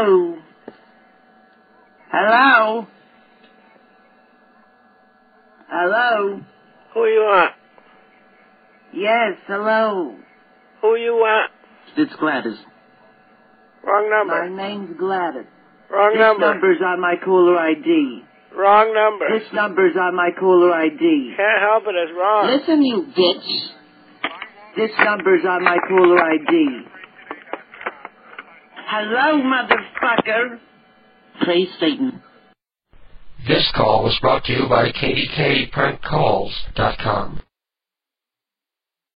Hello? Hello? Hello? Who you want? Yes, hello. Who you want? It's Gladys. Wrong number. My name's Gladys. Wrong This number. number's on my caller ID. Wrong number. This number's on my caller ID. Can't help it, it's wrong. Listen, you bitch. This number's on my caller ID. Hello, motherfucker. Praise Satan. This call was brought to you by KDKPrankCalls.com.